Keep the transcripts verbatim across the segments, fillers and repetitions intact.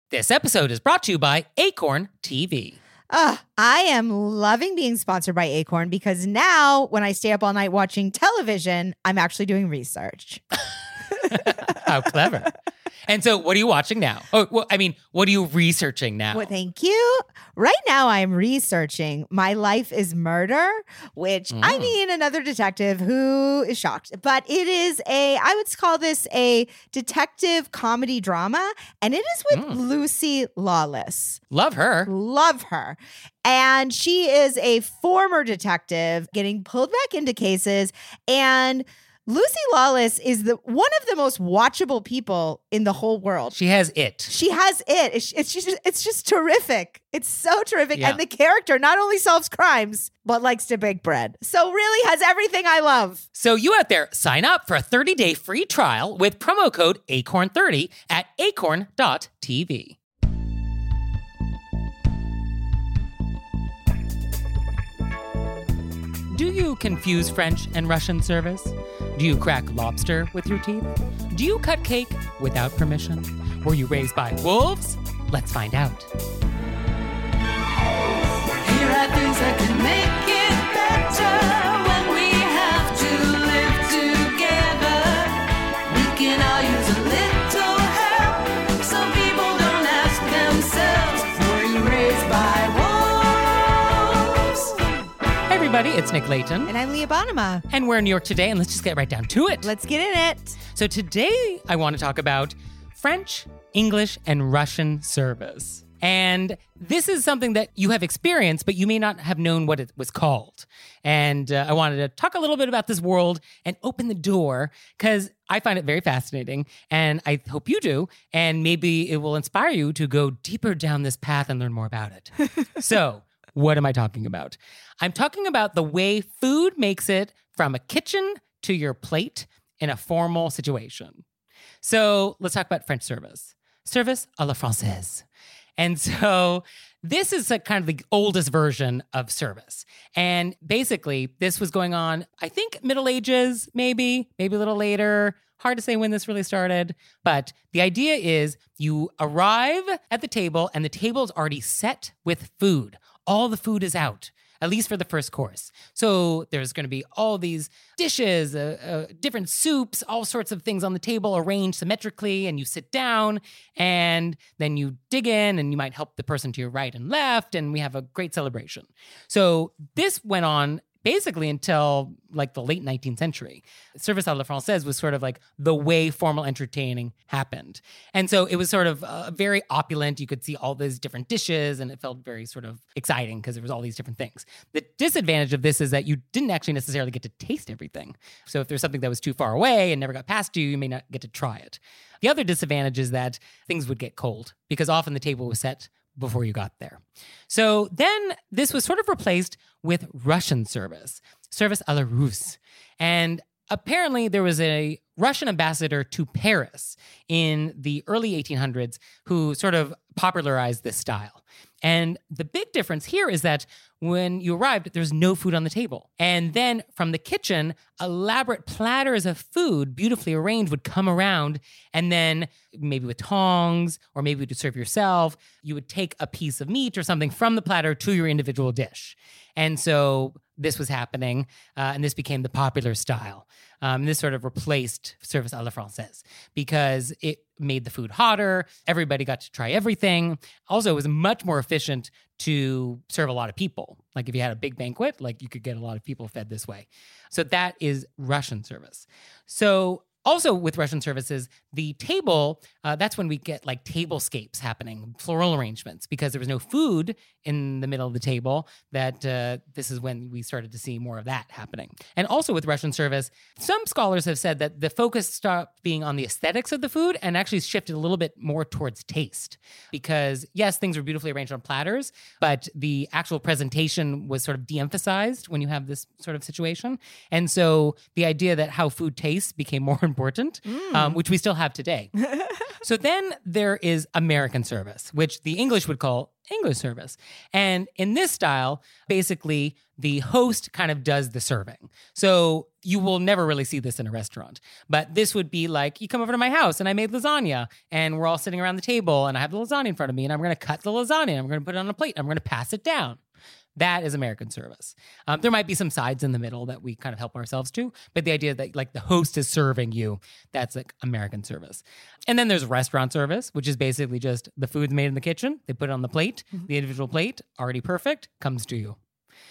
This episode is brought to you by Acorn T V. Uh, I am loving being sponsored by Acorn because now when I stay up all night watching television, I'm actually doing research. How clever. And so what are you watching now? Oh, well, I mean, what are you researching now? Well, thank you. Right now I'm researching My Life is Murder, which Mm. I mean, another detective who is shocked. But it is a, I would call this a detective comedy drama, and it is with Mm. Lucy Lawless. Love her. Love her. And she is a former detective getting pulled back into cases. And Lucy Lawless is the one of the most watchable people in the whole world. She has it. She has it. It's, it's just it's just terrific. It's so terrific. Yeah. And the character not only solves crimes, but likes to bake bread. So really has everything I love. So you out there, sign up for a thirty-day free trial with promo code acorn thirty at acorn dot t v. Do you confuse French and Russian service? Do you crack lobster with your teeth? Do you cut cake without permission? Were you raised by wolves? Let's find out. Here are things that can make it better when we have to live together. We can all use a little help. Some people don't ask themselves, were you raised by wolves? Hey everybody, it's Nick Layton. And I'm Leah Bonema. And we're in New York today, and let's just get right down to it. Let's get in it. So today I want to talk about French, English, and Russian service. And this is something that you have experienced, but you may not have known what it was called. And uh, I wanted to talk a little bit about this world and open the door because I find it very fascinating, and I hope you do. And maybe it will inspire you to go deeper down this path and learn more about it. So what am I talking about? I'm talking about the way food makes it from a kitchen to your plate in a formal situation. So let's talk about French service. Service à la française. And so this is a kind of the oldest version of service. And basically, this was going on, I think, Middle Ages, maybe, maybe a little later. Hard to say when this really started. But the idea is you arrive at the table and the table is already set with food. All the food is out, at least for the first course. So there's going to be all these dishes, uh, uh, different soups, all sorts of things on the table arranged symmetrically, and you sit down, and then you dig in, and you might help the person to your right and left, and we have a great celebration. So this went on basically until like the late nineteenth century. Service à la française was sort of like the way formal entertaining happened. And so it was sort of uh, very opulent. You could see all these different dishes and it felt very sort of exciting because there was all these different things. The disadvantage of this is that you didn't actually necessarily get to taste everything. So if there's something that was too far away and never got past you, you may not get to try it. The other disadvantage is that things would get cold because often the table was set before you got there. So then this was sort of replaced with Russian service, service à la Russe. And apparently there was a Russian ambassador to Paris in the early eighteen hundreds who sort of popularized this style. And the big difference here is that when you arrived, there's no food on the table. And then from the kitchen, elaborate platters of food, beautifully arranged, would come around. And then maybe with tongs, or maybe to serve yourself, you would take a piece of meat or something from the platter to your individual dish. And so this was happening, uh, and this became the popular style. Um, this sort of replaced service à la française because it made the food hotter. Everybody got to try everything. Also, it was much more efficient to serve a lot of people. Like if you had a big banquet, like you could get a lot of people fed this way. So that is Russian service. So also with Russian services, the table, uh, that's when we get like tablescapes happening, floral arrangements, because there was no food in the middle of the table, that uh, this is when we started to see more of that happening. And also with Russian service, some scholars have said that the focus stopped being on the aesthetics of the food and actually shifted a little bit more towards taste. Because yes, things were beautifully arranged on platters, but the actual presentation was sort of de-emphasized when you have this sort of situation. And so the idea that how food tastes became more and important, um, which we still have today. So then there is American service, which the English would call English service. And in this style, basically, the host kind of does the serving. So you will never really see this in a restaurant. But this would be like, you come over to my house and I made lasagna and we're all sitting around the table and I have the lasagna in front of me and I'm going to cut the lasagna and I'm going to put it on a plate and I'm going to pass it down. That is American service. Um, there might be some sides in the middle that we kind of help ourselves to, but the idea that like the host is serving you, that's like American service. And then there's restaurant service, which is basically just the food's made in the kitchen. They put it on the plate. Mm-hmm. The individual plate, already perfect, comes to you.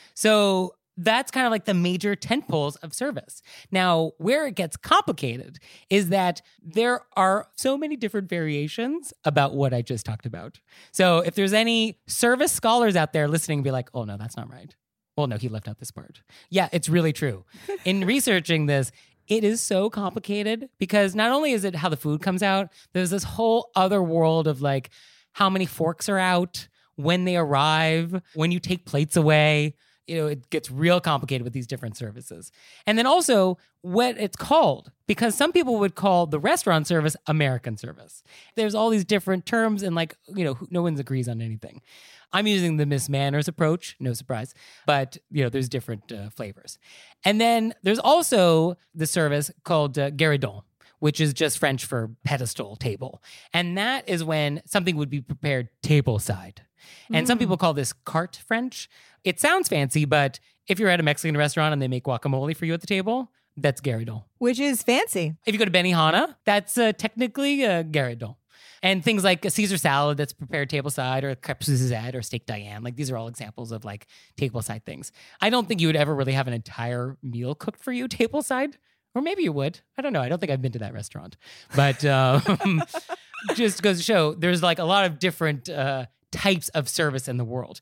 So that's kind of like the major tentpoles of service. Now, where it gets complicated is that there are so many different variations about what I just talked about. So if there's any service scholars out there listening, be like, oh, no, that's not right. Well, no, he left out this part. Yeah, it's really true. In researching this, it is so complicated because not only is it how the food comes out, there's this whole other world of like how many forks are out, when they arrive, when you take plates away. You know, it gets real complicated with these different services. And then also what it's called, because some people would call the restaurant service American service. There's all these different terms and like, you know, no one agrees on anything. I'm using the Miss Manners approach, no surprise, but you know, there's different uh, flavors. And then there's also the service called uh, guéridon, which is just French for pedestal table. And that is when something would be prepared table side. And mm. some people call this carte French. It sounds fancy, but if you're at a Mexican restaurant and they make guacamole for you at the table, that's guéridon. Which is fancy. If you go to Benihana, that's uh, technically uh, guéridon. And things like a Caesar salad that's prepared tableside or crêpe Suzette or steak Diane, like these are all examples of like tableside things. I don't think you would ever really have an entire meal cooked for you tableside. Or maybe you would. I don't know. I don't think I've been to that restaurant. But um, just goes to show there's like a lot of different uh, types of service in the world.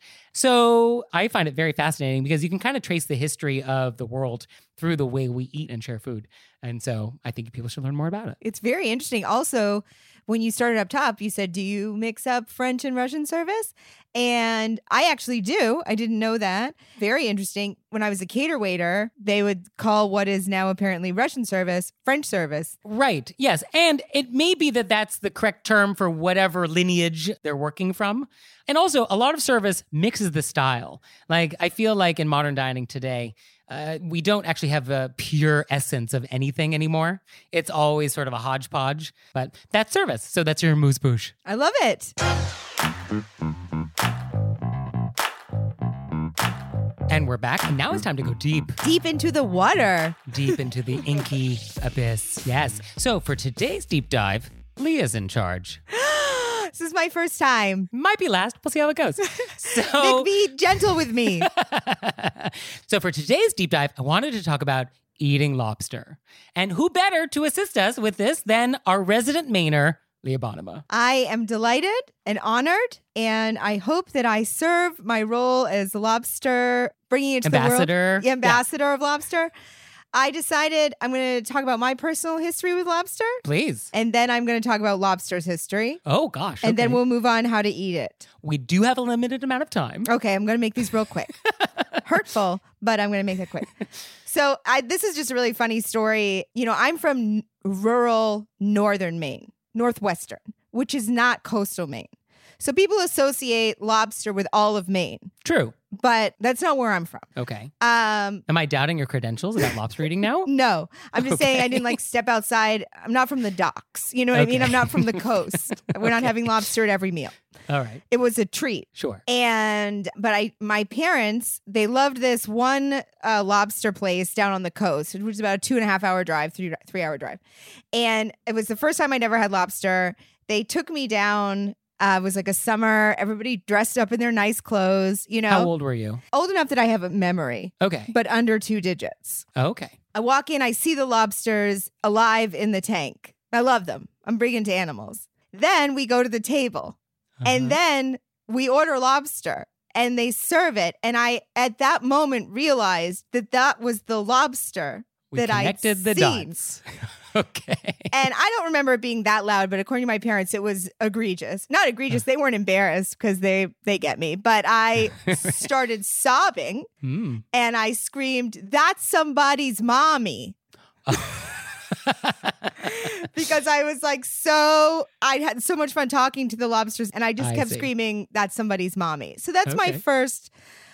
So I find it very fascinating because you can kind of trace the history of the world through the way we eat and share food. And so I think people should learn more about it. It's very interesting. Also, when you started up top, you said, do you mix up French and Russian service? And I actually do. I didn't know that. Very interesting. When I was a cater waiter, they would call what is now apparently Russian service French service. Right. Yes. And it may be that that's the correct term for whatever lineage they're working from. And also, a lot of service mixes the style. Like, I feel like in modern dining today, Uh, we don't actually have a pure essence of anything anymore. It's always sort of a hodgepodge, but that's service. So that's your amuse-bouche. I love it. And we're back. And now it's time to go deep. Deep into the water. Deep into the inky abyss. Yes. So for today's deep dive, Leah's in charge. This is my first time. Might be last. We'll see how it goes. So, Nick, be gentle with me. So for today's deep dive, I wanted to talk about eating lobster. And who better to assist us with this than our resident Mainer, Leah Bonnema. I am delighted and honored, and I hope that I serve my role as lobster, bringing it to ambassador. the world. Ambassador yeah. of lobster. I decided I'm going to talk about my personal history with lobster. Please. And then I'm going to talk about lobster's history. Oh, gosh. And okay. then we'll move on how to eat it. We do have a limited amount of time. Okay, I'm going to make these real quick. Hurtful, but I'm going to make it quick. So I, this is just a really funny story. You know, I'm from n- rural northern Maine, northwestern, which is not coastal Maine. So people associate lobster with all of Maine. True. But that's not where I'm from. Okay. Um, Am I doubting your credentials about lobster eating now? No. I'm just Okay. saying I didn't like step outside. I'm not from the docks. You know what Okay. I mean? I'm not from the coast. We're not Okay. having lobster at every meal. All right. It was a treat. Sure. And, but I, my parents, they loved this one uh, lobster place down on the coast, which was about a two and a half hour drive, three, three hour drive. And it was the first time I'd ever had lobster. They took me down. Uh, it was like a summer, everybody dressed up in their nice clothes, you know. How old were you? Old enough that I have a memory, Okay. but under two digits. Okay. I walk in, I see the lobsters alive in the tank. I love them. I'm big into animals. Then we go to the table Uh-huh. and then we order lobster and they serve it. And I, at that moment, realized that that was the lobster we that I connected the seen. dots. Okay. And I don't remember it being that loud, but according to my parents, it was egregious. Not egregious. They weren't embarrassed because they they get me. But I started sobbing Mm. and I screamed, "That's somebody's mommy." because I was like, so I had so much fun talking to the lobsters, and I just I kept see. screaming, "That's somebody's mommy." So that's my Okay. first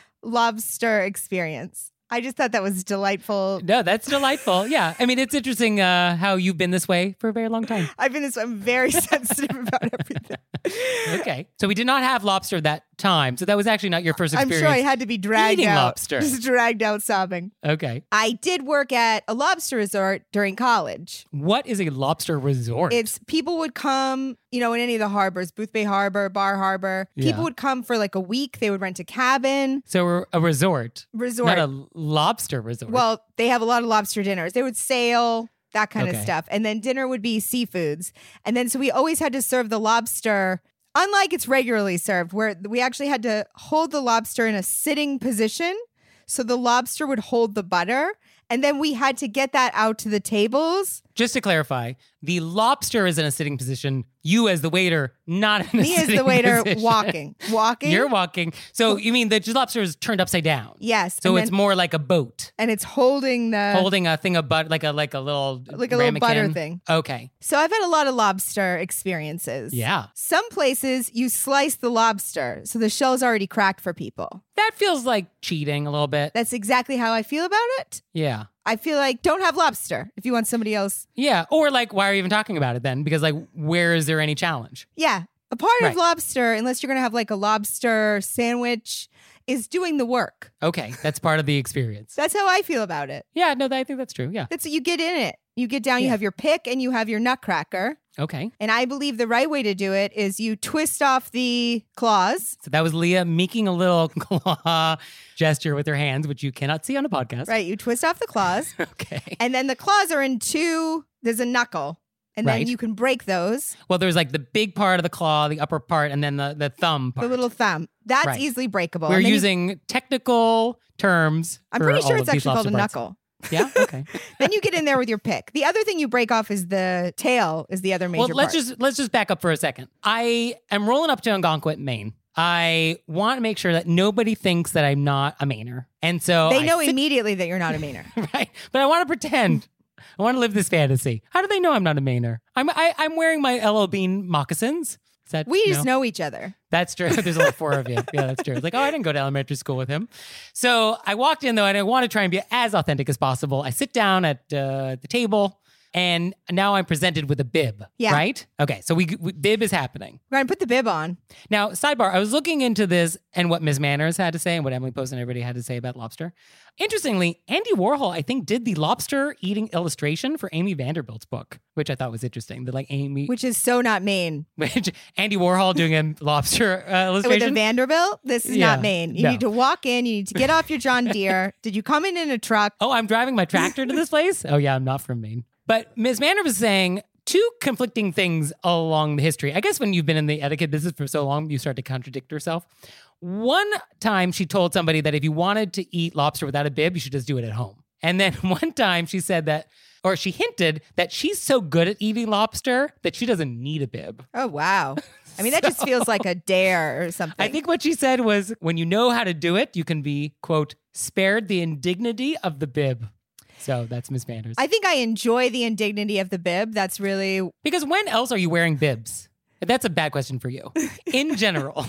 lobster experience. I just thought that was delightful. No, that's delightful. Yeah. I mean, it's interesting uh, how you've been this way for a very long time. I've been this. I'm very sensitive about everything. Okay. So we did not have lobster that time. So that was actually not your first I'm experience. sure I had to be dragged eating out, lobster. just dragged out sobbing. Okay. I did work at a lobster resort during college. What is a lobster resort? It's people would come, you know, in any of the harbors, Boothbay Harbor, Bar Harbor. Yeah. People would come for like a week. They would rent a cabin, so we're a resort, resort. not a lobster resort. Well, they have a lot of lobster dinners. They would sail, that kind of Okay. stuff. And then dinner would be seafoods. And then so we always had to serve the lobster, unlike it's regularly served, where we actually had to hold the lobster in a sitting position. So the lobster would hold the butter. And then we had to get that out to the tables. Just to clarify, the lobster is in a sitting position. You, as the waiter, not in a Me as sitting the waiter position. walking. Walking. You're walking. So you mean the lobster is turned upside down? Yes. So and it's then- more like a boat and it's holding the holding a thing of butter, like a like a little like a little butter ramekin. thing. Okay. So I've had a lot of lobster experiences. Yeah. Some places you slice the lobster, so the shell's already cracked for people. That feels like cheating a little bit. That's exactly how I feel about it. Yeah. I feel like don't have lobster if you want somebody else. Yeah. Or like, why are you even talking about it then? Because like, where is there any challenge? Yeah. A part Right. of lobster, unless you're going to have like a lobster sandwich, is doing the work. Okay. That's part of the experience. That's how I feel about it. Yeah. No, I think that's true. Yeah. That's you get in it. You get down, you Yeah. have your pick and you have your nutcracker. Okay. And I believe the right way to do it is you twist off the claws. So that was Leah making a little claw gesture with her hands, which you cannot see on a podcast. Right. You twist off the claws. Okay. And then the claws are in two, there's a knuckle. And Right. then you can break those. Well, there's like the big part of the claw, the upper part, and then the, the thumb part. The little thumb. That's Right. easily breakable. We're And then you- using technical terms. I'm for pretty all sure of it's these actually called a lobster parts. knuckle. Yeah. Okay. Then you get in there with your pick. The other thing you break off is the tail, is the other major well, let's part. just let's just back up for a second. I am rolling up to Algonquin, Maine. I want to make sure that nobody thinks that I'm not a Mainer, and so They I know sit- immediately that you're not a Mainer. right? But I want to pretend. I want to live this fantasy. How do they know I'm not a Mainer? I'm I, I'm wearing my L L Bean moccasins. Is that We just no? know each other. That's true. There's like four of you. Yeah, that's true. It's like, oh, I didn't go to elementary school with him. So I walked in though, and I want to try and be as authentic as possible. I sit down at uh, the table, and now I'm presented with a bib. Yeah. Right? Okay. So we, we bib is happening. We're going to put the bib on. Now, sidebar, I was looking into this and what Miz Manners had to say and what Emily Post and everybody had to say about lobster. Interestingly, Andy Warhol, I think, did the lobster eating illustration for Amy Vanderbilt's book, which I thought was interesting. The like Amy, Which is so not Maine. which Andy Warhol doing a lobster uh, With a illustration. Vanderbilt, this is Yeah, not Maine. You no. need to walk in. You need to get off your John Deere. Did you come in in a truck? Oh, I'm driving my tractor to this place? Oh, yeah, I'm not from Maine. But Miz Manner was saying two conflicting things along the history. I guess when you've been in the etiquette business for so long, you start to contradict yourself. One time she told somebody that if you wanted to eat lobster without a bib, you should just do it at home. And then one time she said that, or she hinted that she's so good at eating lobster that she doesn't need a bib. Oh, wow. I mean, that just feels like a dare or something. I think what she said was, when you know how to do it, you can be, quote, spared the indignity of the bib. So that's Miss Manders. I think I enjoy the indignity of the bib. That's really Because when else are you wearing bibs? That's a bad question for you. In general,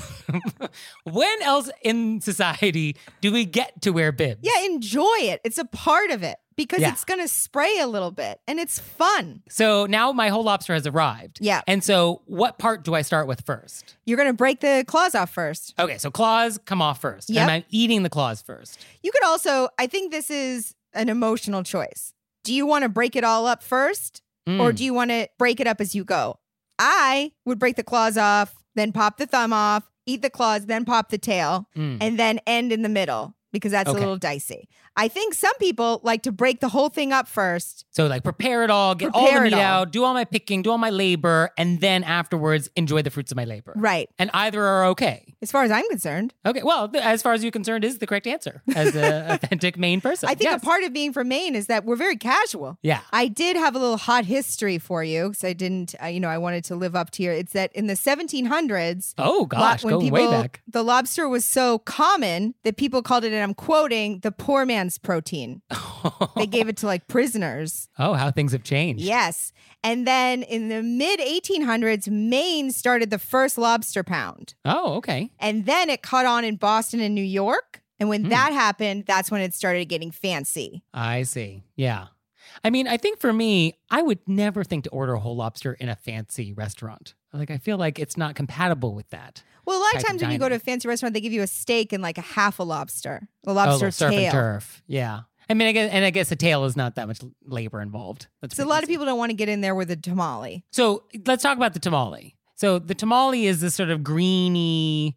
when else in society do we get to wear bibs? yeah, enjoy it. It's a part of it because Yeah. it's going to spray a little bit and it's fun. So now my whole lobster has arrived. Yeah. And so what part do I start with first? You're going to break the claws off first. Okay, so claws come off first. Yep. And I'm eating the claws first. You could also, I think this is an emotional choice. Do you want to break it all up first Mm. or do you want to break it up as you go? I would break the claws off, then pop the thumb off, eat the claws, then pop the tail, Mm. and then end in the middle because that's Okay. a little dicey. I think some people like to break the whole thing up first. So like prepare it all, get all Prepare the it meat all. out, do all my picking, do all my labor, and then afterwards enjoy the fruits of my labor. Right. And either are okay. As far as I'm concerned. Okay, well, th- as far as you're concerned, is the correct answer as an authentic Maine person. I think Yes. a part of being from Maine is that we're very casual. Yeah. I did have a little hot history for you because I didn't, uh, you know, I wanted to live up to your. It's that in the seventeen hundreds, Oh, gosh, lo- going way back. the lobster was so common that people called it, and I'm quoting, the poor man's protein. They gave it to like prisoners. Oh, how things have changed. Yes. And then in the mid eighteen hundreds, Maine started the first lobster pound. Oh, okay. And then it caught on in Boston and New York. And when Hmm. that happened, that's when it started getting fancy. I see. Yeah. I mean, I think for me, I would never think to order a whole lobster in a fancy restaurant. Like, I feel like it's not compatible with that. Well, a lot of Type of times when you go to a dining. fancy restaurant, they give you a steak and like a half a lobster, a Oh, lobster little surf tail. and turf. Yeah. I mean, I guess, and I guess the tail is not that much labor involved. That's So a pretty lot of easy. people don't want to get in there with a tamale. So let's talk about the tamale. So the tamale is this sort of greeny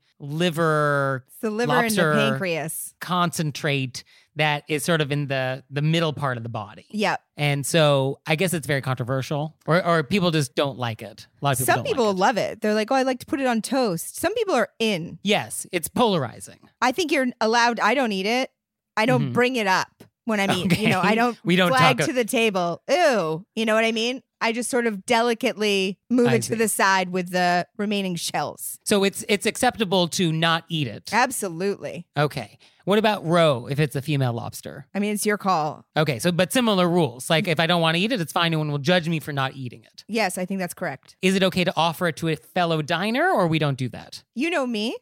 liver It's the liver Lobster. and the pancreas. concentrate that is sort of in the the middle part of the body. Yep. And so I guess it's very controversial, or or people just don't like it. A lot of people Some don't people like it. love it. They're like, oh, I like to put it on toast. Some people are in. Yes, it's polarizing. I think you're allowed. I don't eat it. I don't Mhm. bring it up when I mean, you know, Okay. I don't, We don't flag talk- to the table. Ew. You know what I mean? I just sort of delicately move I it to see. the side with the remaining shells. So it's it's acceptable to not eat it. Absolutely. Okay. What about roe if it's a female lobster? I mean, it's your call. Okay, so but similar rules. Like if I don't want to eat it, it's fine. No one will judge me for not eating it. Yes, I think that's correct. Is it okay to offer it to a fellow diner, or we don't do that? You know me.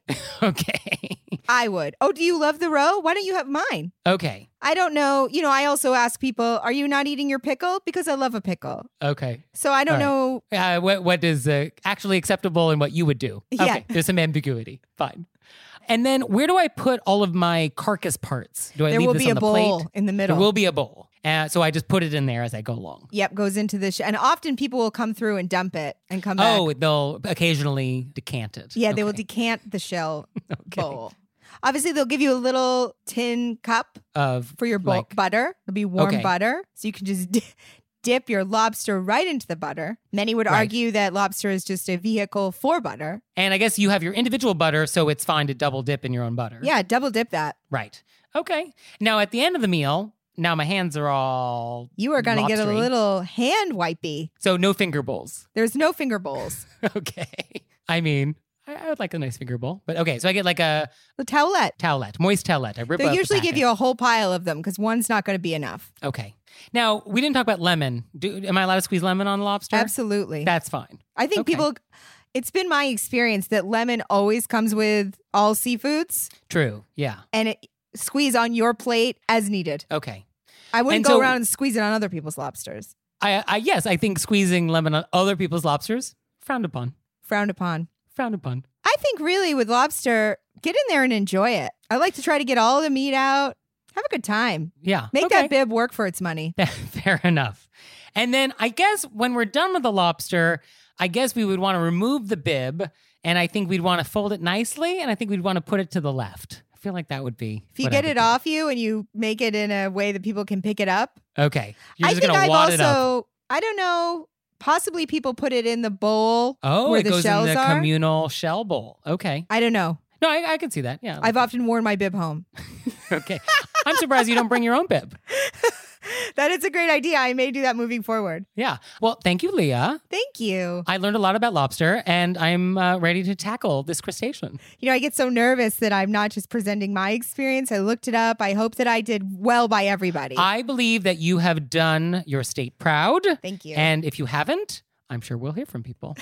Okay. I would. Oh, do you love the roe? Why don't you have mine? Okay. I don't know. You know, I also ask people, are you not eating your pickle? Because I love a pickle. Okay. So I don't All right. know. Uh, what what is uh, actually acceptable and what you would do? Yeah. Okay. There's some ambiguity. Fine. And then where do I put all of my carcass parts? Do I There leave will this be on a the bowl plate? in the middle. There will be a bowl. Uh, so I just put it in there as I go along. Yep, goes into the sh- and often people will come through and dump it and come back. Oh, they'll occasionally decant it. yeah, they will Okay. decant the shell Okay. bowl. Obviously, they'll give you a little tin cup Of for your bo- like, butter. It'll be warm Okay. butter, so you can just di- dip your lobster right into the butter. Many would Right. argue that lobster is just a vehicle for butter. and I guess you have your individual butter, so it's fine to double dip in your own butter. Yeah, double dip that. Right. Okay. Now at the end of the meal, now my hands are all You are going to get a lobstery. little hand wipey. So no finger bowls. There's no finger bowls. Okay. I mean, I, I would like a nice finger bowl, but okay. So I get like a The towelette. towelette, moist towelette. I rip They'll out the usually give packet. you a whole pile of them because one's not going to be enough. Okay. Now we didn't talk about lemon. Do, am I allowed to squeeze lemon on lobster? Absolutely. That's fine. I think Okay. people, it's been my experience that lemon always comes with all seafoods True. Yeah. and it squeeze on your plate as needed. Okay. I wouldn't And go so- around and squeeze it on other people's lobsters. I, I yes, I think squeezing lemon on other people's lobsters frowned upon. Frowned upon. Frowned upon. I think really with lobster, get in there and enjoy it. I like to try to get all the meat out. Have a good time. Yeah. Make okay. that bib work for its money. Fair enough. And then I guess when we're done with the lobster, I guess we would want to remove the bib, and I think we'd want to fold it nicely, and I think we'd want to put it to the left. I feel like that would be. If you what I get would it do. off you and you make it in a way that people can pick it up, Okay. You're I just think gonna I've wad it up. also, I don't know, possibly people put it in the bowl Oh, where it the goes in shells the are. communal shell bowl. Okay. I don't know. No, I, I can see that. Yeah. I've often worn my bib home. okay. I'm surprised you don't bring your own bib. That is a great idea. I may do that moving forward. Yeah. Well, thank you, Leah. Thank you. I learned a lot about lobster, and I'm uh, ready to tackle this crustacean. You know, I get so nervous that I'm not just presenting my experience. I looked it up. I hope that I did well by everybody. I believe that you have done your state proud. Thank you. And if you haven't, I'm sure we'll hear from people.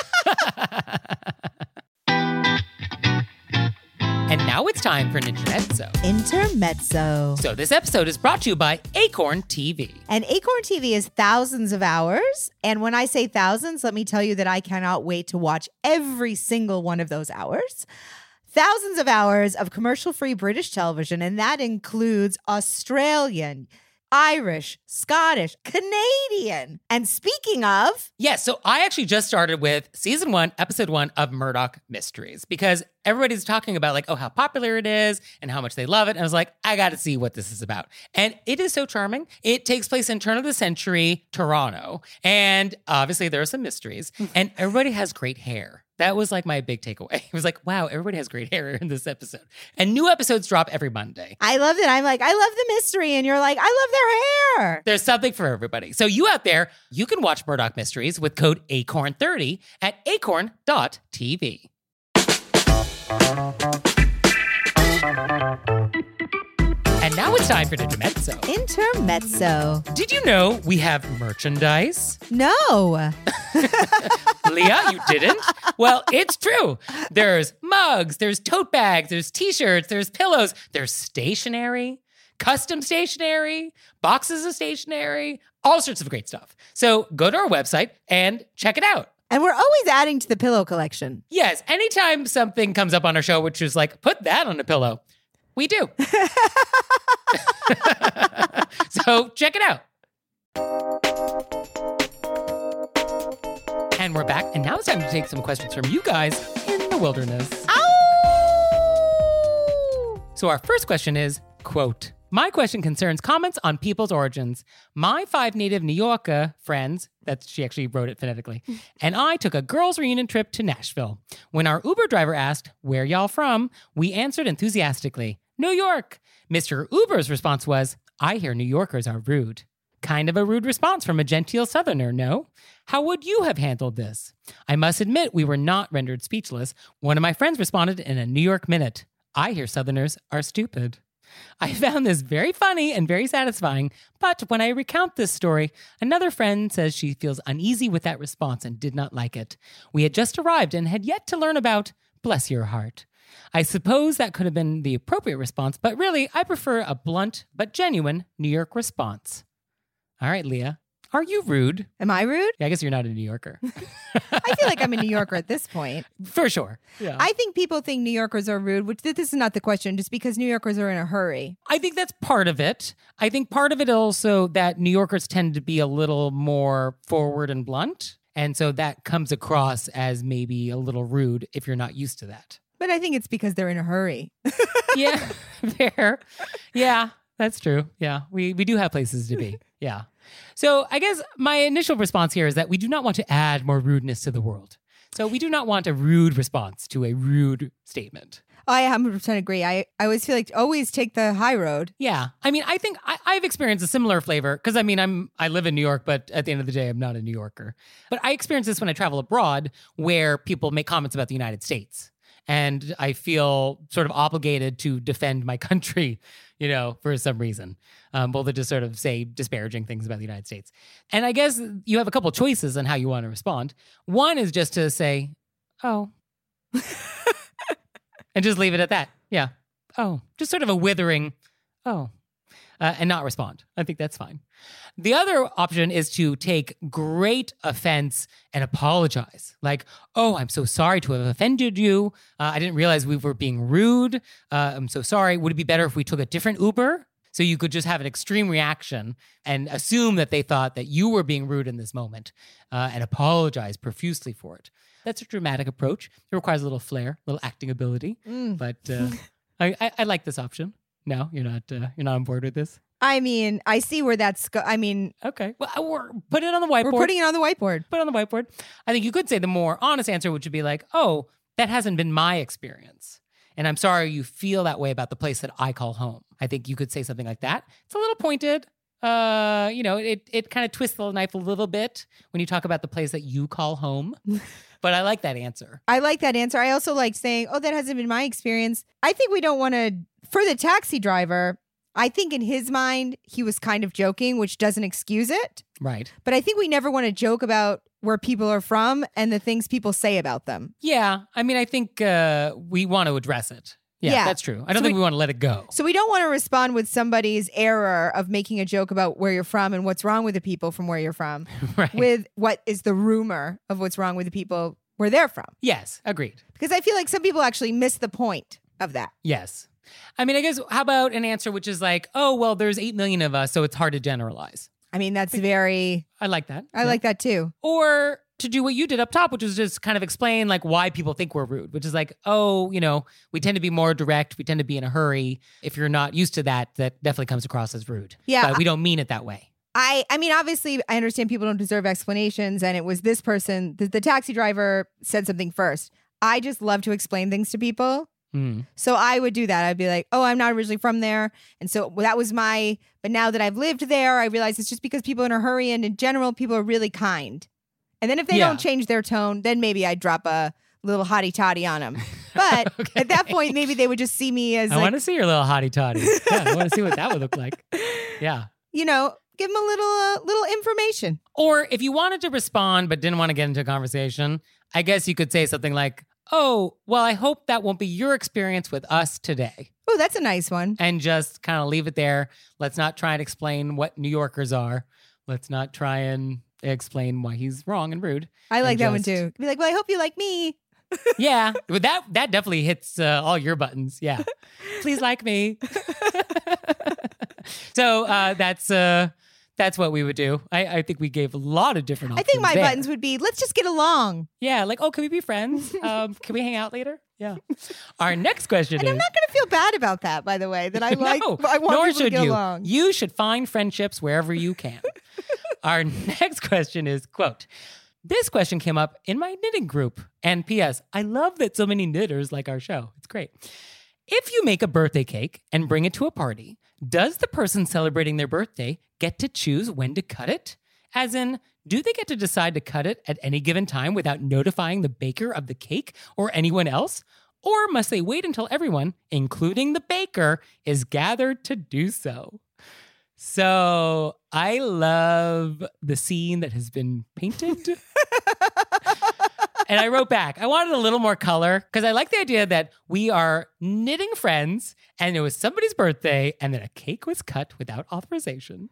And now it's time for an intermezzo. Intermezzo. So this episode is brought to you by Acorn T V. And Acorn T V is thousands of hours. And when I say thousands, let me tell you that I cannot wait to watch every single one of those hours. Thousands of hours of commercial-free British television, and that includes Australian, Irish, Scottish, Canadian. And speaking of, Yes, so I actually just started with season one, episode one of Murdoch Mysteries because everybody's talking about like, oh, how popular it is and how much they love it. And I was like, I got to see what this is about. And it is so charming. It takes place in turn of the century Toronto. And obviously there are some mysteries and everybody has great hair. That was like my big takeaway. It was like, wow, everybody has great hair in this episode. And new episodes drop every Monday. I love that. I'm like, I love the mystery. And you're like, I love their hair. There's something for everybody. So you out there, you can watch Murdoch Mysteries with code acorn thirty at acorn dot t v. And now it's time for Intermezzo. Intermezzo. Did you know we have merchandise? No. Leah, you didn't? Well, it's true. There's mugs, there's tote bags, there's t-shirts, there's pillows, there's stationery, custom stationery, boxes of stationery, all sorts of great stuff. So go to our website and check it out. And we're always adding to the pillow collection. Yes, anytime something comes up on our show, which is like, put that on a pillow, we do. So check it out. And we're back, and now it's time to take some questions from you guys in the wilderness. Ow! So our first question is, quote, my question concerns comments on people's origins. My five native New Yorker friends, that's she actually wrote it phonetically, and I took a girls' reunion trip to Nashville. When our Uber driver asked, where y'all from? We answered enthusiastically, New York. Mister Uber's response was, I hear New Yorkers are rude. Kind of a rude response from a genteel Southerner, no? How would you have handled this? I must admit we were not rendered speechless. One of my friends responded in a New York minute, I hear Southerners are stupid. I found this very funny and very satisfying, but when I recount this story, another friend says she feels uneasy with that response and did not like it. We had just arrived and had yet to learn about bless your heart. I suppose that could have been the appropriate response, but really, I prefer a blunt but genuine New York response. All right, Leah, are you rude? Am I rude? Yeah, I guess you're not a New Yorker. I feel like I'm a New Yorker at this point. For sure. Yeah. I think people think New Yorkers are rude, which this is not the question, just because New Yorkers are in a hurry. I think that's part of it. I think part of it also that New Yorkers tend to be a little more forward and blunt. And so that comes across as maybe a little rude if you're not used to that. But I think it's because they're in a hurry. Yeah, fair. Yeah, that's true. Yeah, we, we do have places to be. Yeah. So I guess my initial response here is that we do not want to add more rudeness to the world. So we do not want a rude response to a rude statement. I one hundred percent agree. I, I always feel like always take the high road. Yeah. I mean, I think I, I've experienced a similar flavor because I mean, I'm I live in New York, but at the end of the day, I'm not a New Yorker. But I experience this when I travel abroad where people make comments about the United States. And I feel sort of obligated to defend my country, you know, for some reason. Um, both to just sort of say disparaging things about the United States. And I guess you have a couple choices on how you want to respond. One is just to say, oh. And just leave it at that. Yeah. Oh. Just sort of a withering, oh. Uh, and not respond. I think that's fine. The other option is to take great offense and apologize. Like, oh, I'm so sorry to have offended you. Uh, I didn't realize we were being rude. Uh, I'm so sorry. Would it be better if we took a different Uber? So you could just have an extreme reaction and assume that they thought that you were being rude in this moment uh, and apologize profusely for it. That's a dramatic approach. It requires a little flair, a little acting ability. Mm. But uh, I, I, I like this option. No, you're not. Uh, you're not on board with this. I mean, I see where that's. Go- I mean, okay. Well, we're put it on the whiteboard. We're putting it on the whiteboard. Put it on the whiteboard. I think you could say the more honest answer, which would be like, "Oh, that hasn't been my experience, and I'm sorry you feel that way about the place that I call home." I think you could say something like that. It's a little pointed. Uh, you know, it it kind of twists the knife a little bit when you talk about the place that you call home. But I like that answer. I like that answer. I also like saying, "Oh, that hasn't been my experience." I think we don't want to. For the taxi driver, I think in his mind, he was kind of joking, which doesn't excuse it. Right. But I think we never want to joke about where people are from and the things people say about them. Yeah. I mean, I think uh, we want to address it. Yeah, yeah, that's true. I don't so think we, we want to let it go. So we don't want to respond with somebody's error of making a joke about where you're from and what's wrong with the people from where you're from. Right. With what is the rumor of what's wrong with the people where they're from. Yes, agreed. Because I feel like some people actually miss the point of that. Yes. I mean, I guess, how about an answer which is like, oh, well, there's eight million of us, so it's hard to generalize. I mean, that's very... I like that. I yeah. like that too. Or to do what you did up top, which was just kind of explain like why people think we're rude, which is like, oh, you know, we tend to be more direct. We tend to be in a hurry. If you're not used to that, that definitely comes across as rude. Yeah. But we don't mean it that way. I, I mean, obviously, I understand people don't deserve explanations, and it was this person, the, the taxi driver said something first. I just love to explain things to people. Mm. So I would do that. I'd be like, oh, I'm not originally from there. And so that was my, but now that I've lived there, I realize it's just because people are in a hurry, and in general, people are really kind. And then if they Yeah. don't change their tone, then maybe I'd drop a little hottie toddy on them. But Okay. at that point, maybe they would just see me as I like, want to see your little hottie toddy. Yeah, I want to see what that would look like. Yeah. you know, give them a little, uh, little information. Or if you wanted to respond but didn't want to get into a conversation, I guess you could say something like, oh, well, I hope that won't be your experience with us today. Oh, that's a nice one. And just kind of leave it there. Let's not try and explain what New Yorkers are. Let's not try and explain why he's wrong and rude. I like And that one just- too. Be like, well, I hope you like me. Yeah, but that that definitely hits uh, all your buttons. Yeah, please like me. So uh, that's uh, that's what we would do. I, I think we gave a lot of different I options. think my there. buttons would be, let's just get along. Yeah, like, oh, can we be friends? Um, can we hang out later? Yeah. Our next question And is. I'm not going to feel bad about that, by the way, that I like, no, I want nor people to should get you. along. You should find friendships wherever you can. Our next question is, quote, this question came up in my knitting group. And P S, I love that so many knitters like our show. It's great. If you make a birthday cake and bring it to a party, does the person celebrating their birthday get to choose when to cut it? As in, do they get to decide to cut it at any given time without notifying the baker of the cake or anyone else? Or must they wait until everyone, including the baker, is gathered to do so? So I love the scene that has been painted. And I wrote back, I wanted a little more color because I like the idea that we are knitting friends and it was somebody's birthday and then a cake was cut without authorization.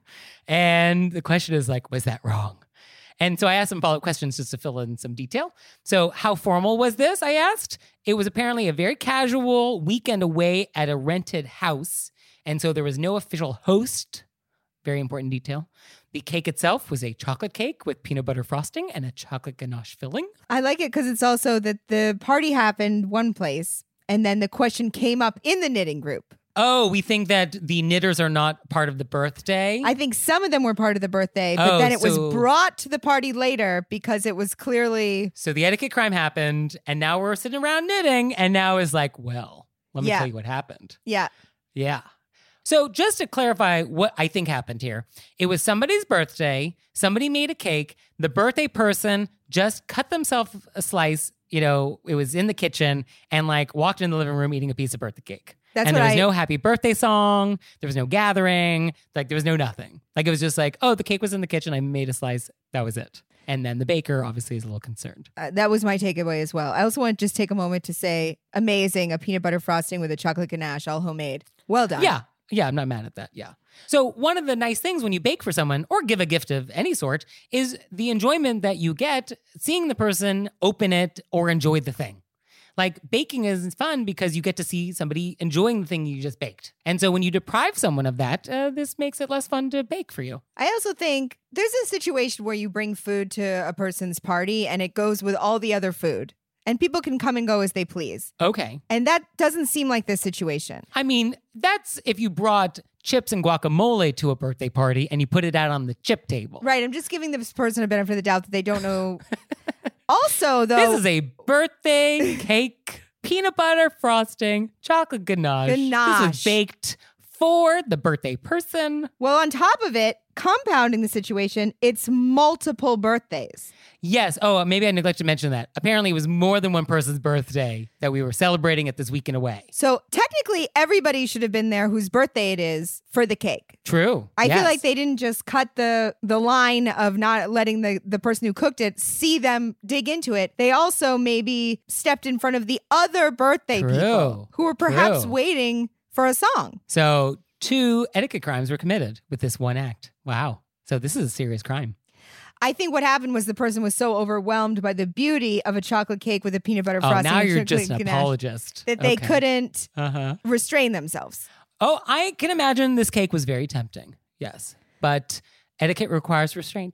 And the question is like, was that wrong? And so I asked some follow-up questions just to fill in some detail. So how formal was this? I asked. It was apparently a very casual weekend away at a rented house. And so there was no official host. Very important detail. The cake itself was a chocolate cake with peanut butter frosting and a chocolate ganache filling. I like it because it's also that the party happened one place and then the question came up in the knitting group. Oh, we think that the knitters are not part of the birthday? I think some of them were part of the birthday, but Oh, then it so- was brought to the party later because it was clearly, So the etiquette crime happened, and now we're sitting around knitting, and now is like, well, let me Yeah. tell you what happened. yeah. Yeah. So just to clarify what I think happened here, it was somebody's birthday. Somebody made a cake. The birthday person just cut themselves a slice. You know, it was in the kitchen and like walked in the living room eating a piece of birthday cake. That's and what there was I- no happy birthday song. There was no gathering. Like there was no nothing. Like it was just like, oh, the cake was in the kitchen. I made a slice. That was it. And then the baker obviously is a little concerned. Uh, that was my takeaway as well. I also want to just take a moment to say, amazing, a peanut butter frosting with a chocolate ganache, all homemade. Well done. Yeah. Yeah, I'm not mad at that. Yeah. So one of the nice things when you bake for someone or give a gift of any sort is the enjoyment that you get seeing the person open it or enjoy the thing. Like baking is fun because you get to see somebody enjoying the thing you just baked. And so when you deprive someone of that, uh, this makes it less fun to bake for you. I also think there's a situation where you bring food to a person's party and it goes with all the other food. And people can come and go as they please. Okay. And that doesn't seem like this situation. I mean, that's if you brought chips and guacamole to a birthday party and you put it out on the chip table. Right. I'm just giving this person a benefit of the doubt that they don't know. Also, though, This is a birthday cake, peanut butter frosting, chocolate ganache. This Ganache. is baked for the birthday person. well, on top of it, compounding the situation, it's multiple birthdays. Yes. Oh, maybe I neglected to mention that. Apparently, it was more than one person's birthday that we were celebrating at this weekend away. So technically, everybody should have been there whose birthday it is for the cake. True. I Yes. feel like they didn't just cut the the line of not letting the, the person who cooked it see them dig into it. They also maybe stepped in front of the other birthday True. people who were perhaps True. waiting for a song. So, two etiquette crimes were committed with this one act. Wow. So, this is a serious crime. I think what happened was the person was so overwhelmed by the beauty of a chocolate cake with a peanut butter Oh, frosting now and you're chocolate just an ganache apologist. that they Okay. couldn't Uh-huh. restrain themselves. Oh, I can imagine this cake was very tempting. Yes. But etiquette requires restraint.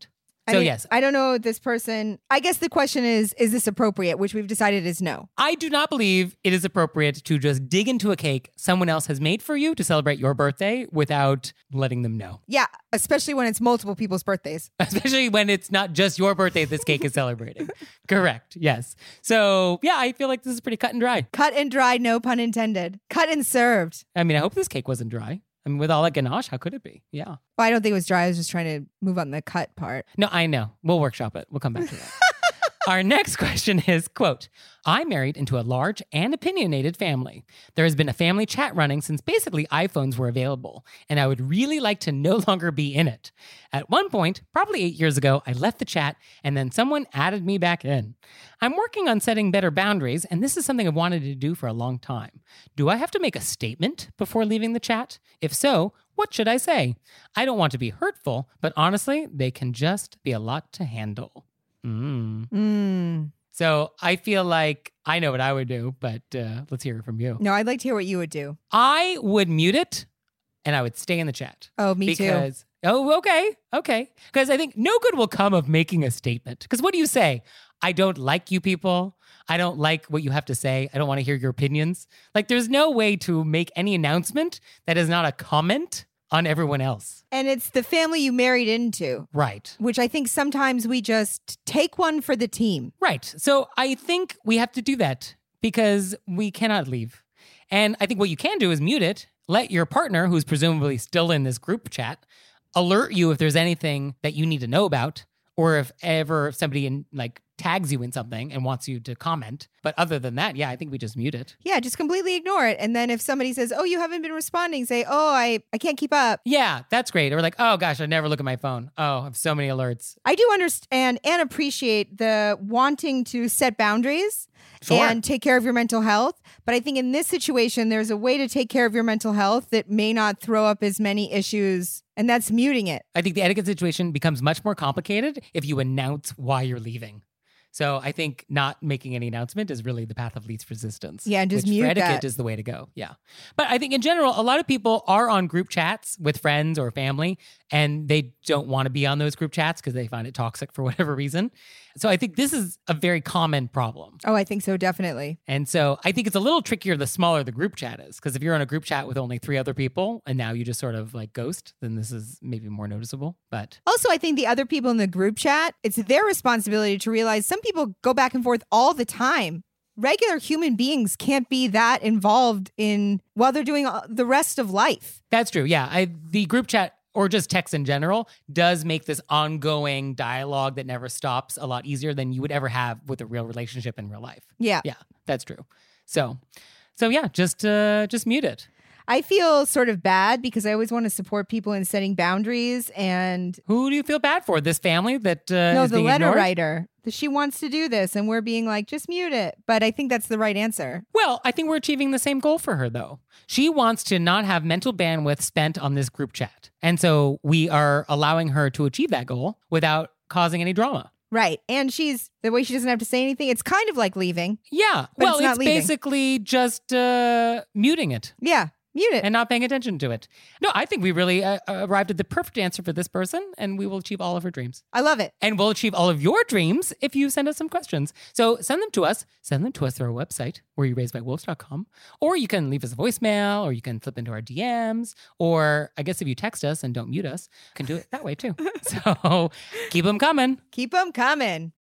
I So mean, yes, I don't know this person. I guess the question is, is this appropriate? Which we've decided is no. I do not believe it is appropriate to just dig into a cake someone else has made for you to celebrate your birthday without letting them know. Yeah, especially when it's multiple people's birthdays. Especially when it's not just your birthday this cake is celebrating. Correct. Yes. So yeah, I feel like this is pretty cut and dry. Cut and dry, no pun intended. Cut and served. I mean, I hope this cake wasn't dry. I mean, with all that ganache, how could it be? Yeah. Well, I don't think it was dry. I was just trying to move on the cut part. No, I know. We'll workshop it. We'll come back to that. Our next question is, quote, I married into a large and opinionated family. There has been a family chat running since basically iPhones were available, and I would really like to no longer be in it. At one point, probably eight years ago, I left the chat and then someone added me back in. I'm working on setting better boundaries, and this is something I've wanted to do for a long time. Do I have to make a statement before leaving the chat? If so, what should I say? I don't want to be hurtful, but honestly, they can just be a lot to handle. Mm. Mm. So I feel like I know what I would do, but uh, let's hear it from you. No, I'd like to hear what you would do. I would mute it and I would stay in the chat. Oh, me too. because, Oh, okay. Okay. Because I think no good will come of making a statement. Because what do you say? I don't like you people. I don't like what you have to say. I don't want to hear your opinions. Like, there's no way to make any announcement that is not a comment on everyone else. And it's the family you married into, Right. which I think sometimes we just take one for the team. Right. So I think we have to do that because we cannot leave. And I think what you can do is mute it, let your partner, who's presumably still in this group chat, alert you if there's anything that you need to know about, or if ever somebody in, like tags you in something and wants you to comment. But other than that, yeah, I think we just mute it. Yeah, just completely ignore it. And then if somebody says, oh, you haven't been responding, say, oh, I, I can't keep up. Yeah, that's great. Or like, oh gosh, I never look at my phone. Oh, I have so many alerts. I do understand and appreciate the wanting to set boundaries Sure. and take care of your mental health. But I think in this situation, there's a way to take care of your mental health that may not throw up as many issues, and that's muting it. I think the etiquette situation becomes much more complicated if you announce why you're leaving. So I think not making any announcement is really the path of least resistance. Yeah, and just which mute for etiquette that. is the way to go. Yeah. But I think in general, a lot of people are on group chats with friends or family, and they don't want to be on those group chats because they find it toxic for whatever reason. So I think this is a very common problem. Oh, I think so, definitely. And so I think it's a little trickier the smaller the group chat is, because if you're on a group chat with only three other people and now you just sort of like ghost, then this is maybe more noticeable. But Also, I think the other people in the group chat, it's their responsibility to realize some people go back and forth all the time. Regular human beings can't be that involved in while they're doing uh, the rest of life. that's true. Yeah. I, the group chat or just text in general does make this ongoing dialogue that never stops a lot easier than you would ever have with a real relationship in real life. Yeah. Yeah, that's true. So, so yeah, just uh, just mute it. I feel sort of bad because I always want to support people in setting boundaries. And Who do you feel bad for? This family that uh, no, is the being letter ignored? writer, that she wants to do this, and we're being like, just mute it. But I think that's the right answer. Well, I think we're achieving the same goal for her, though. She wants to not have mental bandwidth spent on this group chat. And so we are allowing her to achieve that goal without causing any drama. Right. And she's the way she doesn't have to say anything. It's kind of like leaving. Yeah. But well, it's not it's leaving. basically just uh, muting it Yeah. Mute it. and not paying attention to it. No, I think we really uh, arrived at the perfect answer for this person, and we will achieve all of her dreams. I love it. And we'll achieve all of your dreams if you send us some questions. So send them to us. Send them to us through our website, were you raised by wolves dot com. Or you can leave us a voicemail, or you can slip into our D Ms. Or I guess if you text us and don't mute us, you can do it that way too. So keep them coming. Keep them coming.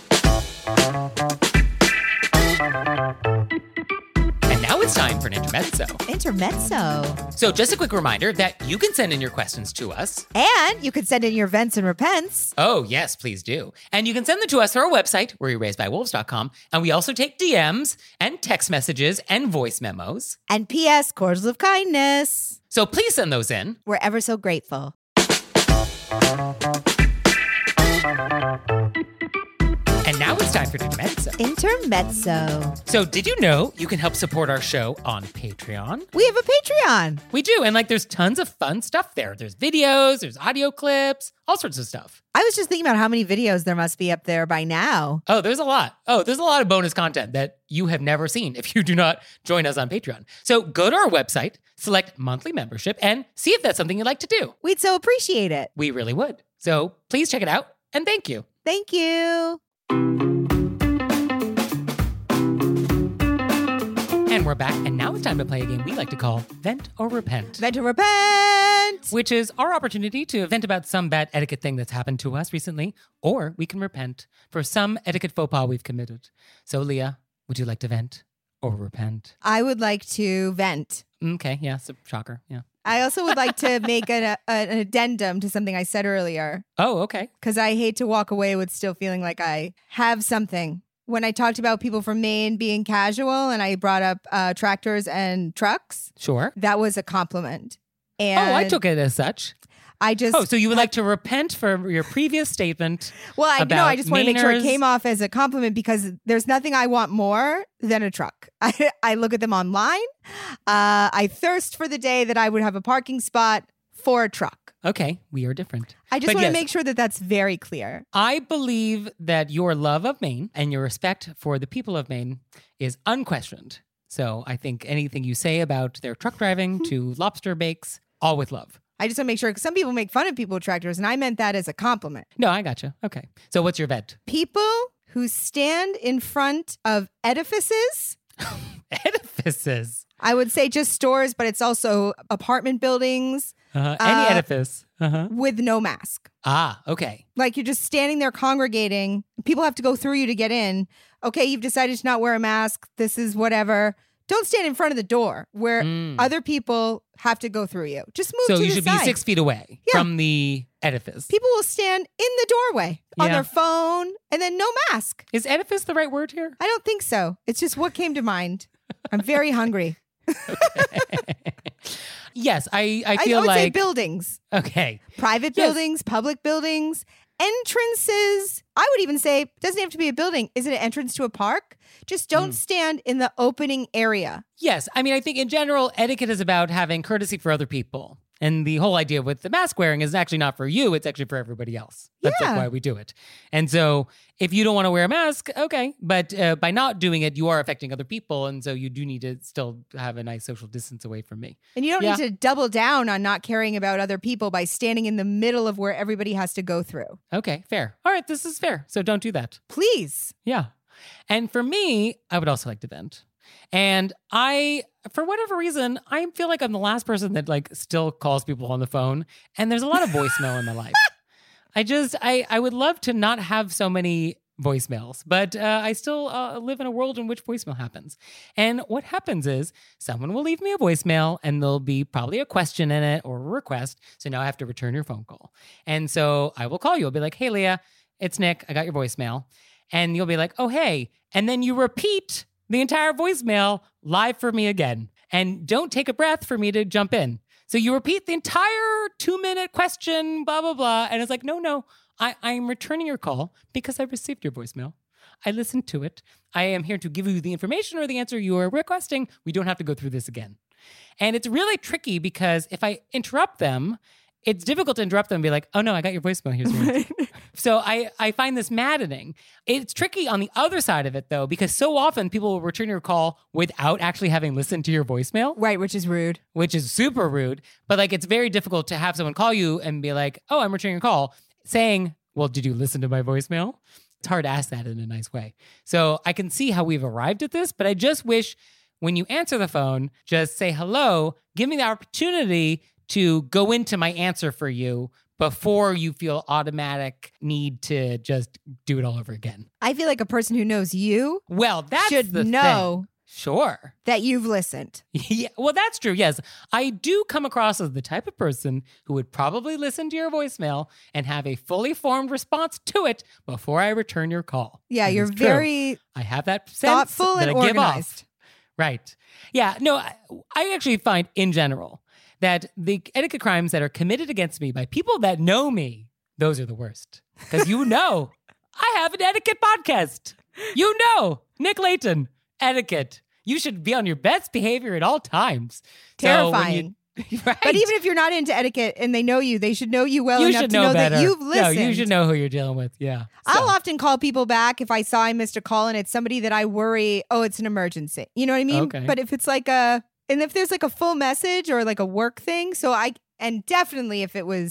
And now it's time for an intermezzo. Intermezzo. So just a quick reminder that you can send in your questions to us. And you could send in your vents and repents. Oh, yes, please do. And you can send them to us through our website, were you raised by wolves dot com. And we also take D Ms and text messages and voice memos. And P S Cordials of kindness. So please send those in. We're ever so grateful. And now it's time for an intermezzo. Intermezzo. So did you know you can help support our show on Patreon? We have a Patreon. We do. And like there's tons of fun stuff there. There's videos, there's audio clips, all sorts of stuff. I was just thinking about how many videos there must be up there by now. Oh, there's a lot. Oh, there's a lot of bonus content that you have never seen if you do not join us on Patreon. So go to our website, select monthly membership, and see if that's something you'd like to do. We'd so appreciate it. We really would. So please check it out. And thank you. Thank you. And we're back, and now it's time to play a game we like to call Vent or Repent. Vent or repent. Which is our opportunity to vent about some bad etiquette thing that's happened to us recently, or we can repent for some etiquette faux pas we've committed. So, Leah, would you like to vent or repent? I would like to vent. Okay, yeah, so shocker, yeah. I also would like to make an, a, an addendum to something I said earlier, Oh, okay. because I hate to walk away with still feeling like I have something. When I talked about people from Maine being casual and I brought up uh, tractors and trucks, Sure. that was a compliment. And Oh, I took it as such. I just Oh, so you would like to repent for your previous statement? well, I no, about I just want to make sure it Mainers? came off as a compliment because there's nothing I want more than a truck. I, I look at them online. Uh, I thirst for the day that I would have a parking spot for a truck. Okay, we are different. I just But want to yes, make sure that that's very clear. I believe that your love of Maine and your respect for the people of Maine is unquestioned. So I think anything you say about their truck driving to lobster bakes, all with love. I just want to make sure because some people make fun of people with tractors, and I meant that as a compliment. No, I gotcha. Okay. So what's your vet? People who stand in front of edifices. Edifices. I would say just stores, but it's also apartment buildings Uh-huh. Any Uh, edifice. Uh-huh. with no mask. Ah, okay. Like you're just standing there congregating. People have to go through you to get in. Okay, you've decided to not wear a mask. This is whatever. Don't stand in front of the door where Mm. other people have to go through you. Just move So to you the should side. be six feet away Yeah. from the edifice. People will stand in the doorway on Yeah. their phone and then no mask. Is edifice the right word here? I don't think so. It's just what came to mind. I'm very hungry. Yes, I, I I, feel I would say like... buildings, okay. private Yes. buildings, public buildings, entrances. I would even say it doesn't have to be a building. Is it an entrance to a park? Just don't Mm. stand in the opening area. Yes. I mean, I think in general, etiquette is about having courtesy for other people. And the whole idea with the mask wearing is actually not for you. It's actually for everybody else. That's like Yeah. why we do it. And so if you don't want to wear a mask, okay. But uh, by not doing it, you are affecting other people. And so you do need to still have a nice social distance away from me. And you don't Yeah. need to double down on not caring about other people by standing in the middle of where everybody has to go through. Okay, fair. All right, this is fair. So don't do that. Please. Yeah. And for me, I would also like to vent. And I, for whatever reason, I feel like I'm the last person that like still calls people on the phone. And there's a lot of voicemail in my life. I just, I, I would love to not have so many voicemails, but uh, I still uh, live in a world in which voicemail happens. And what happens is someone will leave me a voicemail and there'll be probably a question in it or a request. So now I have to return your phone call. And so I will call you. I'll be like, hey, Leah, it's Nick. I got your voicemail. And you'll be like, oh, hey. And then you repeat the entire voicemail live for me again. And don't take a breath for me to jump in. So you repeat the entire two minute question, blah, blah, blah. And it's like, no, no, I, I'm returning your call because I received your voicemail. I listened to it. I am here to give you the information or the answer you are requesting. We don't have to go through this again. And it's really tricky because if I interrupt them, it's difficult to interrupt them and be like, oh no, I got your voicemail. Here's your answer. So I, I find this maddening. It's tricky on the other side of it though, because so often people will return your call without actually having listened to your voicemail, Right, which is rude. which is super rude. But like, it's very difficult to have someone call you and be like, oh, I'm returning your call, saying, well, did you listen to my voicemail? It's hard to ask that in a nice way. So I can see how we've arrived at this, but I just wish when you answer the phone, just say hello, give me the opportunity to go into my answer for you before you feel automatic need to just do it all over again. I feel like a person who knows you Well, that's should the know thing. Sure. that you've listened. Yeah, well, that's true. Yes. I do come across as the type of person who would probably listen to your voicemail and have a fully formed response to it before I return your call. Yeah, That you're is true. very I have that sense thoughtful that and I give off. organized. Right. Yeah. No, I, I actually find in general that the etiquette crimes that are committed against me by people that know me, those are the worst. Because you know, I have an etiquette podcast. You know, Nick Layton, etiquette. You should be on your best behavior at all times. So when Terrifying. you, right. But even if you're not into etiquette and they know you, they should know you well you enough should to know, know better. that you've No, listened. you should know who you're dealing with. Yeah. I'll So, often call people back if I saw I missed a call and it's somebody that I worry, oh, it's an emergency. You know what I mean? Okay. But if it's like a, and if there's like a full message or like a work thing, so I, and definitely if it was,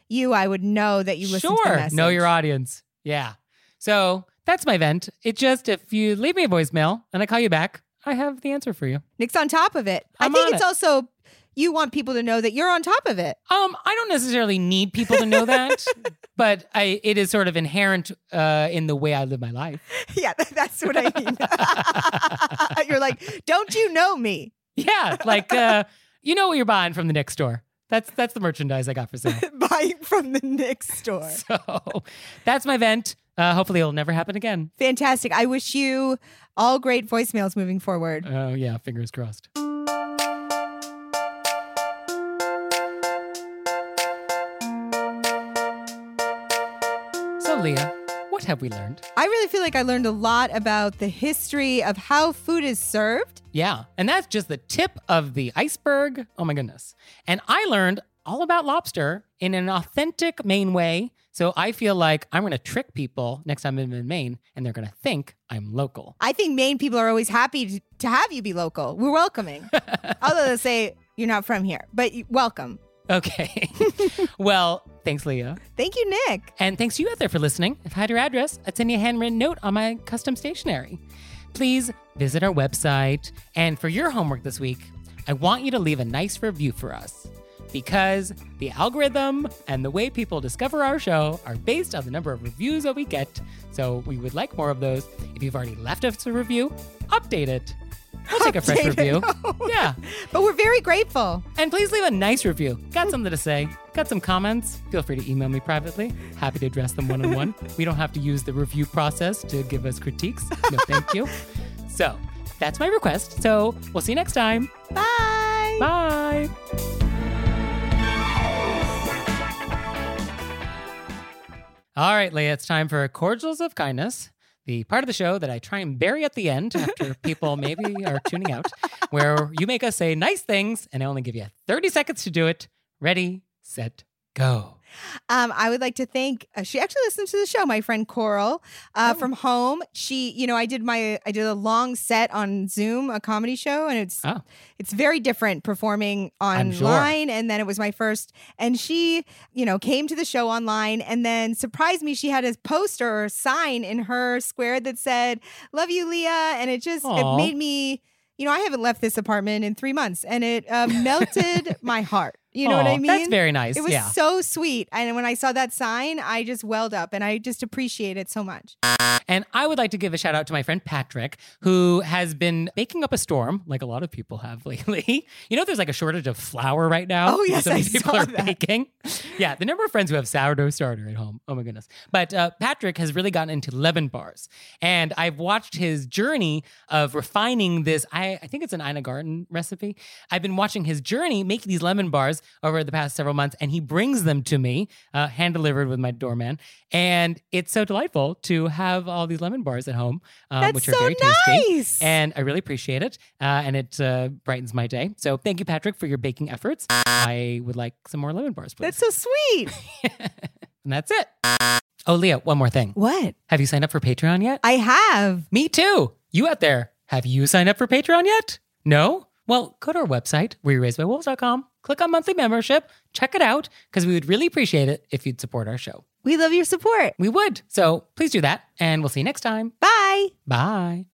you, I would know that you listened to the Sure. message. Know your audience. Yeah. So that's my vent. It just, if you leave me a voicemail and I call you back, I have the answer for you. Nick's on top of it. I'm I think on it's it. also, you want people to know that you're on top of it. Um, I don't necessarily need people to know that, but I it is sort of inherent uh, in the way I live my life. Yeah, that's what I mean. You're like, don't you know me? Yeah, like uh, you know what you're buying from the Nick store. That's that's the merchandise I got for sale. Buying from the Nick's store. So that's my vent. Uh, hopefully it'll never happen again. Fantastic. I wish you all great voicemails moving forward. Oh yeah, fingers crossed. So Leah, what have we learned? I really feel like I learned a lot about the history of how food is served. Yeah, and that's just the tip of the iceberg. Oh my goodness. And I learned all about lobster in an authentic Maine way. So I feel like I'm going to trick people next time I'm in Maine and they're going to think I'm local. I think Maine people are always happy to, to have you be local. We're welcoming. Although they say you're not from here, but you- welcome. Okay. Well, thanks, Leah. Thank you, Nick. And thanks to you out there for listening. If I had your address, I'd send you a handwritten note on my custom stationery. Please visit our website. And for your homework this week, I want you to leave a nice review for us because the algorithm and the way people discover our show are based on the number of reviews that we get. So we would like more of those. If you've already left us a review, update it. We'll take a fresh Update it. review. No. Yeah. But we're very grateful. And please leave a nice review. Got something to say? Got some comments? Feel free to email me privately. Happy to address them one-on-one. We don't have to use the review process to give us critiques. No, thank you. So that's my request. So we'll see you next time. Bye. Bye. All right, Leah, it's time for Cordials of Kindness, the part of the show that I try and bury at the end after people maybe are tuning out, where you make us say nice things and I only give you thirty seconds to do it. Ready, set, go. Um, I would like to thank. Uh, she actually listens to the show. My friend Coral uh, Oh. from home. She, you know, I did my, I did a long set on Zoom, a comedy show, and it's, Oh. it's very different performing I'm sure. online. And then it was my first, and she, you know, came to the show online, and then surprised me. She had a poster or sign in her square that said "Love you, Leah," and it just Aw. it made me. You know, I haven't left this apartment in three months, and it uh, melted my heart. You know what Aw, I mean? That's very nice. It was yeah. so sweet. And when I saw that sign, I just welled up and I just appreciate it so much. And I would like to give a shout out to my friend Patrick, who has been baking up a storm, like a lot of people have lately. You know, there's like a shortage of flour right now. Oh, yes, so many I people saw are that. baking. Yeah, the number of friends who have sourdough starter at home. Oh my goodness. But uh, Patrick has really gotten into lemon bars. And I've watched his journey of refining this. I, I think it's an Ina Garten recipe. I've been watching his journey make these lemon bars over the past several months, and he brings them to me, uh, hand delivered with my doorman. And it's so delightful to have all these lemon bars at home, um, That's which are so very tasty. nice. And I really appreciate it. Uh, and it uh, brightens my day. So thank you, Patrick, for your baking efforts. I would like some more lemon bars, please. That's so sweet. And that's it. Oh, Leah, one more thing. What? Have you signed up for Patreon yet? I have. Me too. You out there, have you signed up for Patreon yet? No? Well, go to our website, were you raised by wolves dot com, click on monthly membership, check it out, because we would really appreciate it if you'd support our show. We love your support. We would. So please do that, and we'll see you next time. Bye. Bye.